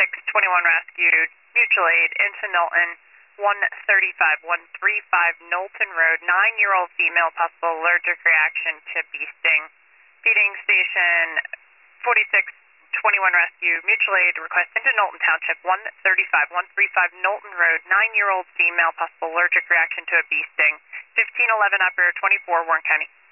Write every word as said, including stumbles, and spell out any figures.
twenty-one rescued, mutual aid into Knowlton, one thirty-five, one thirty-five Knowlton Road, nine-year-old female, possible allergic reaction to bee sting. Feeding station forty-six twenty-one rescue, mutual aid request into Knowlton Township, one thirty-five, one thirty-five Knowlton Road, nine-year-old female, possible allergic reaction to a bee sting. fifteen eleven operator twenty-four, Warren County.